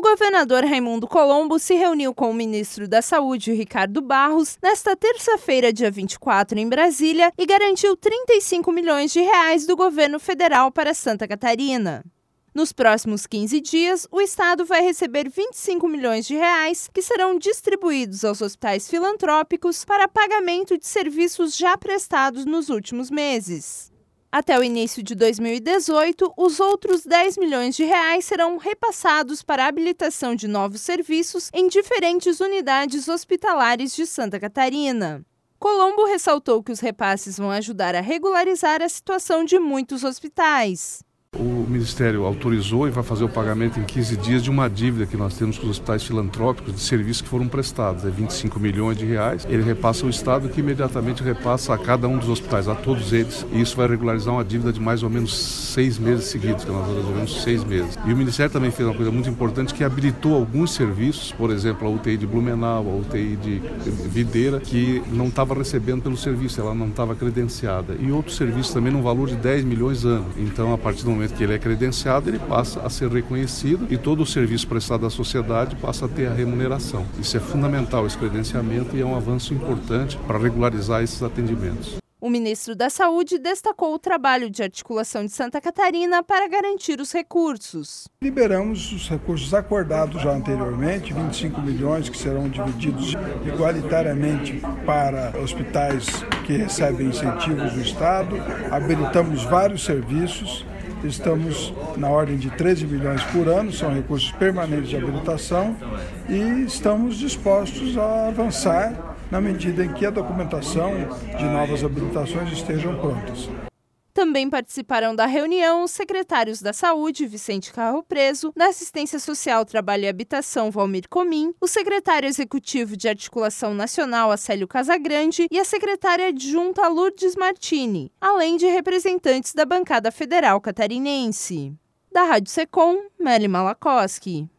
governador Raimundo Colombo se reuniu com o ministro da Saúde, Ricardo Barros, nesta terça-feira, dia 24, em Brasília, e garantiu 35 milhões de reais do governo federal para Santa Catarina. Nos próximos 15 dias, o estado vai receber 25 milhões de reais que serão distribuídos aos hospitais filantrópicos para pagamento de serviços já prestados nos últimos meses. Até o início de 2018, os outros 10 milhões de reais serão repassados para a habilitação de novos serviços em diferentes unidades hospitalares de Santa Catarina. Colombo ressaltou que os repasses vão ajudar a regularizar a situação de muitos hospitais. O Ministério autorizou e vai fazer o pagamento em 15 dias de uma dívida que nós temos com os hospitais filantrópicos de serviços que foram prestados. É 25 milhões de reais. Ele repassa ao Estado, que imediatamente repassa a cada um dos hospitais, a todos eles. E isso vai regularizar uma dívida de mais ou menos 6 meses seguidos, que nós resolvemos 6 meses. E o Ministério também fez uma coisa muito importante, que habilitou alguns serviços, por exemplo, a UTI de Blumenau, a UTI de Videira, que não estava recebendo pelo serviço, ela não estava credenciada. E outros serviços também no valor de 10 milhões ano. Então, a partir do momento que ele é credenciado, ele passa a ser reconhecido e todo o serviço prestado à sociedade passa a ter a remuneração. Isso é fundamental, esse credenciamento, e é um avanço importante para regularizar esses atendimentos. O ministro da Saúde destacou o trabalho de articulação de Santa Catarina para garantir os recursos. Liberamos os recursos acordados já anteriormente, 25 milhões que serão divididos igualitariamente para hospitais que recebem incentivos do Estado. Habilitamos vários serviços. Estamos na ordem de 13 milhões por ano, são recursos permanentes de habilitação, e estamos dispostos a avançar na medida em que a documentação de novas habilitações estejam prontas. Também participaram da reunião os secretários da Saúde, Vicente Carro Preso, da Assistência Social, Trabalho e Habitação, Valmir Comim, o secretário executivo de Articulação Nacional, Acélio Casagrande, e a secretária adjunta Lourdes Martini, além de representantes da bancada federal catarinense. Da Rádio Secom, Meli Malakoski.